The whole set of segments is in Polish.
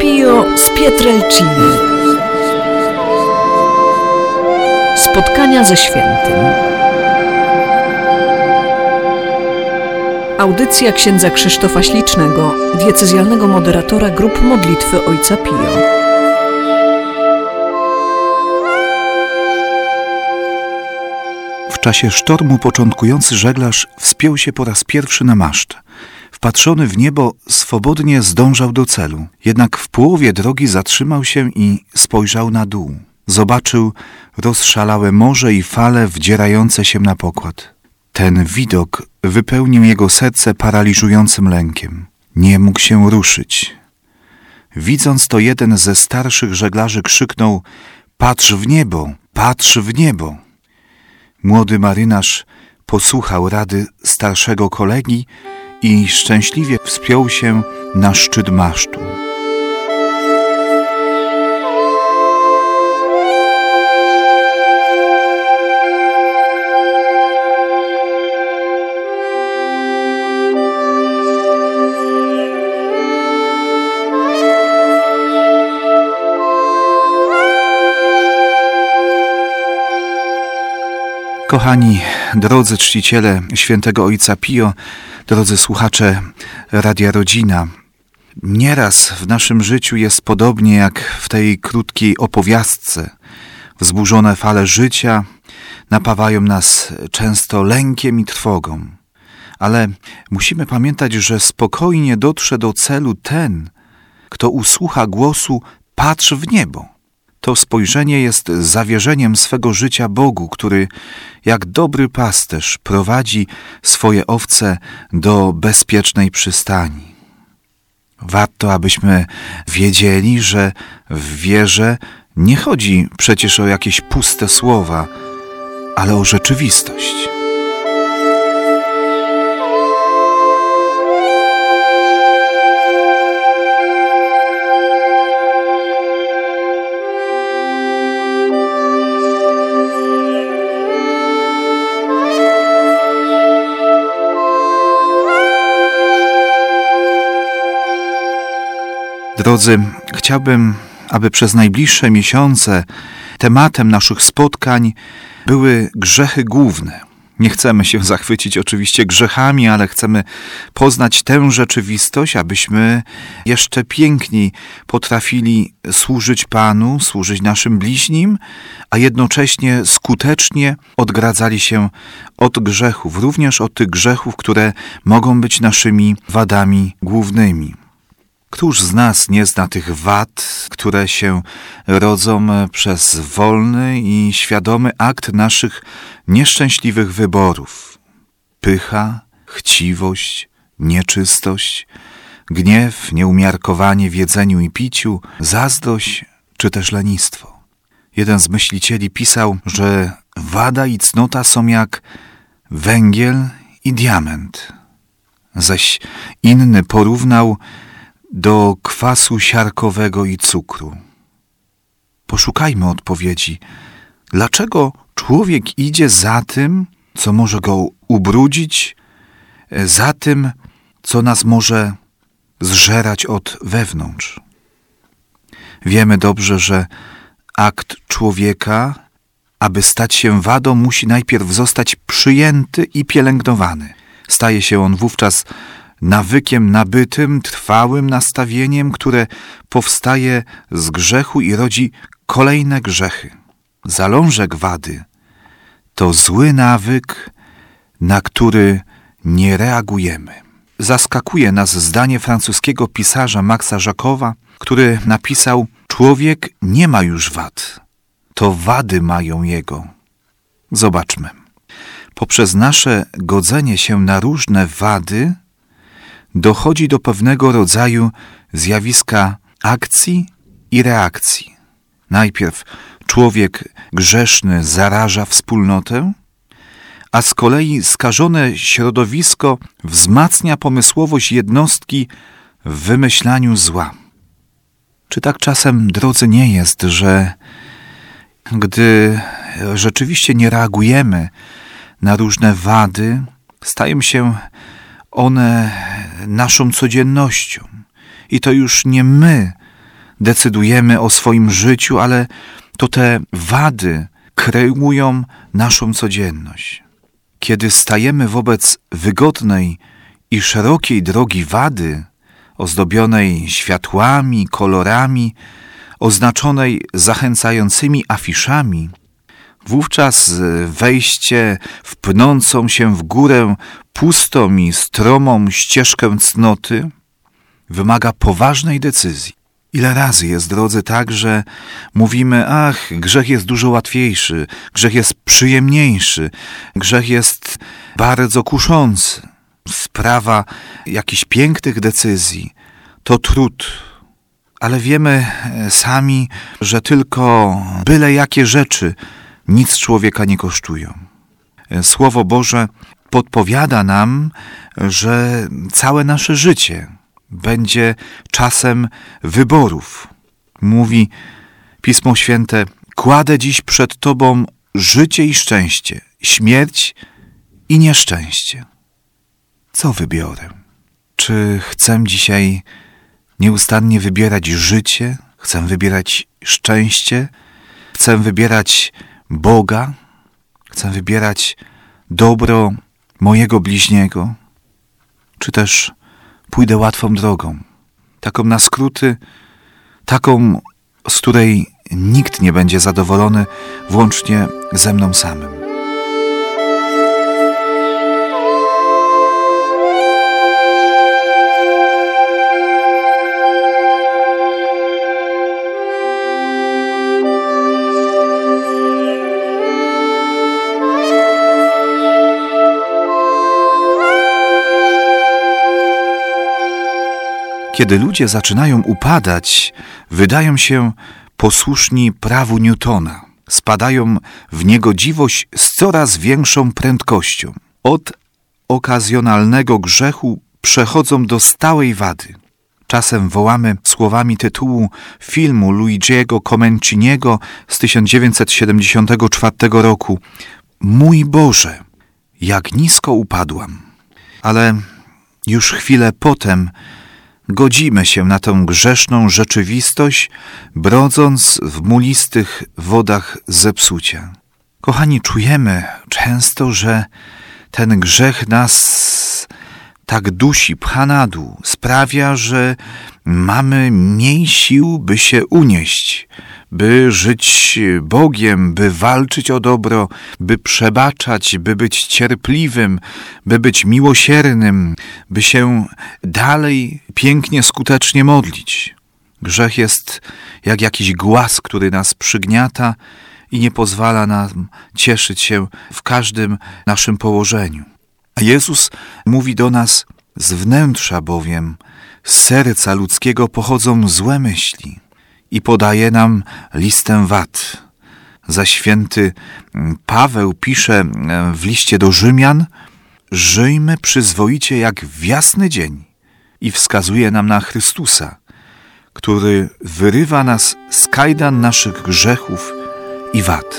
Pio z Pietrelciny. Spotkania ze świętym. Audycja księdza Krzysztofa Ślicznego, diecezjalnego moderatora grup modlitwy Ojca Pio. W czasie sztormu początkujący żeglarz wspiął się po raz pierwszy na maszt. Wpatrzony w niebo swobodnie zdążał do celu. Jednak w połowie drogi zatrzymał się i spojrzał na dół. Zobaczył rozszalałe morze i fale wdzierające się na pokład. Ten widok wypełnił jego serce paraliżującym lękiem. Nie mógł się ruszyć. Widząc to, jeden ze starszych żeglarzy krzyknął: „Patrz w niebo! Patrz w niebo!” Młody marynarz posłuchał rady starszego kolegi i szczęśliwie wspiął się na szczyt masztu. Kochani, drodzy czciciele świętego Ojca Pio, drodzy słuchacze Radia Rodzina, nieraz w naszym życiu jest podobnie jak w tej krótkiej opowiastce. Wzburzone fale życia napawają nas często lękiem i trwogą. Ale musimy pamiętać, że spokojnie dotrze do celu ten, kto usłucha głosu „Patrz w niebo”. To spojrzenie jest zawierzeniem swego życia Bogu, który jak dobry pasterz prowadzi swoje owce do bezpiecznej przystani. Warto, abyśmy wiedzieli, że w wierze nie chodzi przecież o jakieś puste słowa, ale o rzeczywistość. Drodzy, chciałbym, aby przez najbliższe miesiące tematem naszych spotkań były grzechy główne. Nie chcemy się zachwycić oczywiście grzechami, ale chcemy poznać tę rzeczywistość, abyśmy jeszcze piękniej potrafili służyć Panu, służyć naszym bliźnim, a jednocześnie skutecznie odgradzali się od grzechów, również od tych grzechów, które mogą być naszymi wadami głównymi. Któż z nas nie zna tych wad, które się rodzą przez wolny i świadomy akt naszych nieszczęśliwych wyborów? Pycha, chciwość, nieczystość, gniew, nieumiarkowanie w jedzeniu i piciu, zazdrość czy też lenistwo. Jeden z myślicieli pisał, że wada i cnota są jak węgiel i diament. Zaś inny porównał do kwasu siarkowego i cukru. Poszukajmy odpowiedzi. Dlaczego człowiek idzie za tym, co może go ubrudzić, za tym, co nas może zżerać od wewnątrz? Wiemy dobrze, że akt człowieka, aby stać się wadą, musi najpierw zostać przyjęty i pielęgnowany. Staje się on wówczas nawykiem nabytym, trwałym nastawieniem, które powstaje z grzechu i rodzi kolejne grzechy. Zalążek wady to zły nawyk, na który nie reagujemy. Zaskakuje nas zdanie francuskiego pisarza Maxa Jacoba, który napisał: „Człowiek nie ma już wad, to wady mają jego”. Zobaczmy. Poprzez nasze godzenie się na różne wady dochodzi do pewnego rodzaju zjawiska akcji i reakcji. Najpierw człowiek grzeszny zaraża wspólnotę, a z kolei skażone środowisko wzmacnia pomysłowość jednostki w wymyślaniu zła. Czy tak czasem, drodzy, nie jest, że gdy rzeczywiście nie reagujemy na różne wady, stają się one naszą codziennością. I to już nie my decydujemy o swoim życiu, ale to te wady kreują naszą codzienność. Kiedy stajemy wobec wygodnej i szerokiej drogi wady, ozdobionej światłami, kolorami, oznaczonej zachęcającymi afiszami, wówczas wejście w pnącą się w górę pustą i stromą ścieżkę cnoty wymaga poważnej decyzji. Ile razy jest, drodzy, tak, że mówimy, ach, grzech jest dużo łatwiejszy, grzech jest przyjemniejszy, grzech jest bardzo kuszący. Sprawa jakichś pięknych decyzji to trud, ale wiemy sami, że tylko byle jakie rzeczy nic człowieka nie kosztują. Słowo Boże podpowiada nam, że całe nasze życie będzie czasem wyborów. Mówi Pismo Święte, kładę dziś przed Tobą życie i szczęście, śmierć i nieszczęście. Co wybiorę? Czy chcę dzisiaj nieustannie wybierać życie? Chcę wybierać szczęście? Chcę wybierać Boga? Chcę wybierać dobro mojego bliźniego? Czy też pójdę łatwą drogą? Taką na skróty, taką, z której nikt nie będzie zadowolony, włącznie ze mną samym. Kiedy ludzie zaczynają upadać, wydają się posłuszni prawu Newtona. Spadają w niegodziwość z coraz większą prędkością. Od okazjonalnego grzechu przechodzą do stałej wady. Czasem wołamy słowami tytułu filmu Luigiego Comenciniego z 1974 roku: Mój Boże, jak nisko upadłam. Ale już chwilę potem godzimy się na tę grzeszną rzeczywistość, brodząc w mulistych wodach zepsucia. Kochani, czujemy często, że ten grzech nas tak dusi, pcha na dół, sprawia, że mamy mniej sił, by się unieść, by żyć Bogiem, by walczyć o dobro, by przebaczać, by być cierpliwym, by być miłosiernym, by się dalej pięknie, skutecznie modlić. Grzech jest jak jakiś głaz, który nas przygniata i nie pozwala nam cieszyć się w każdym naszym położeniu. A Jezus mówi do nas: z wnętrza bowiem, z serca ludzkiego pochodzą złe myśli, i podaje nam listę wad. Za święty Paweł pisze w liście do Rzymian: żyjmy przyzwoicie jak w jasny dzień, i wskazuje nam na Chrystusa, który wyrywa nas z kajdan naszych grzechów i wad.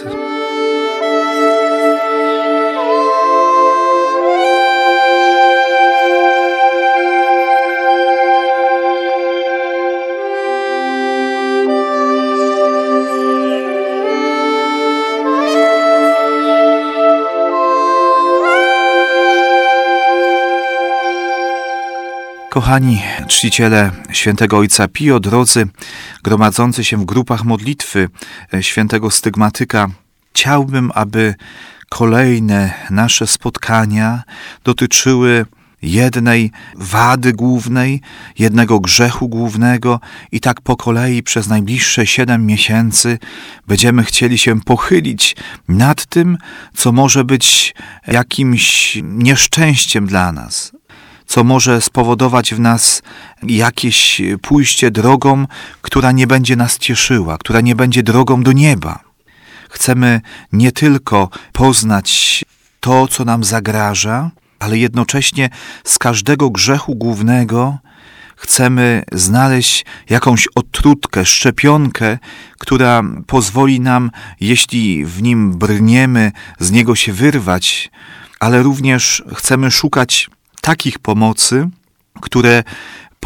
Kochani czciciele świętego Ojca Pio, drodzy gromadzący się w grupach modlitwy świętego Stygmatyka, chciałbym, aby kolejne nasze spotkania dotyczyły jednej wady głównej, jednego grzechu głównego i tak po kolei przez najbliższe 7 miesięcy będziemy chcieli się pochylić nad tym, co może być jakimś nieszczęściem dla nas, co może spowodować w nas jakieś pójście drogą, która nie będzie nas cieszyła, która nie będzie drogą do nieba. Chcemy nie tylko poznać to, co nam zagraża, ale jednocześnie z każdego grzechu głównego chcemy znaleźć jakąś odtrutkę, szczepionkę, która pozwoli nam, jeśli w nim brniemy, z niego się wyrwać, ale również chcemy szukać takich pomocy, które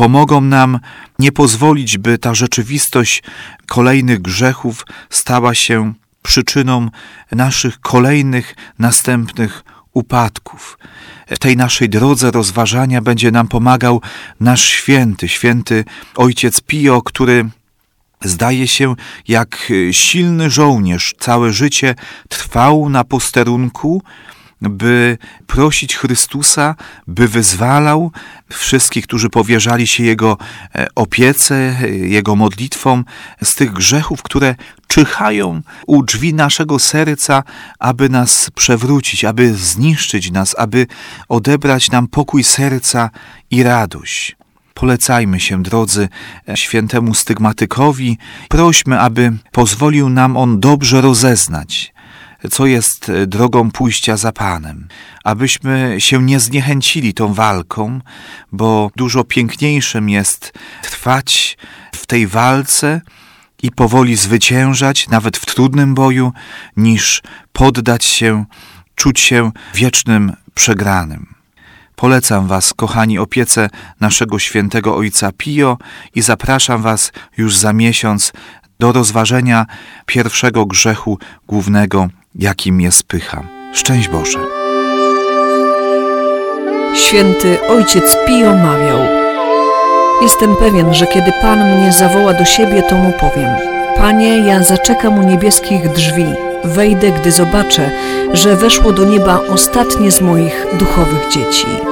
pomogą nam nie pozwolić, by ta rzeczywistość kolejnych grzechów stała się przyczyną naszych kolejnych, następnych upadków. W tej naszej drodze rozważania będzie nam pomagał nasz święty ojciec Pio, który zdaje się jak silny żołnierz całe życie trwał na posterunku, by prosić Chrystusa, by wyzwalał wszystkich, którzy powierzali się Jego opiece, Jego modlitwom z tych grzechów, które czyhają u drzwi naszego serca, aby nas przewrócić, aby zniszczyć nas, aby odebrać nam pokój serca i radość. Polecajmy się, drodzy, świętemu stygmatykowi. Prośmy, aby pozwolił nam on dobrze rozeznać, co jest drogą pójścia za Panem. Abyśmy się nie zniechęcili tą walką, bo dużo piękniejszym jest trwać w tej walce i powoli zwyciężać, nawet w trudnym boju, niż poddać się, czuć się wiecznym przegranym. Polecam was, kochani, opiece naszego świętego ojca Pio i zapraszam was już za miesiąc do rozważenia pierwszego grzechu głównego, jakim jest pycha. Szczęść Boże. Święty ojciec Pio mawiał: jestem pewien, że kiedy Pan mnie zawoła do siebie, to mu powiem: Panie, ja zaczekam u niebieskich drzwi. Wejdę, gdy zobaczę, że weszło do nieba ostatnie z moich duchowych dzieci.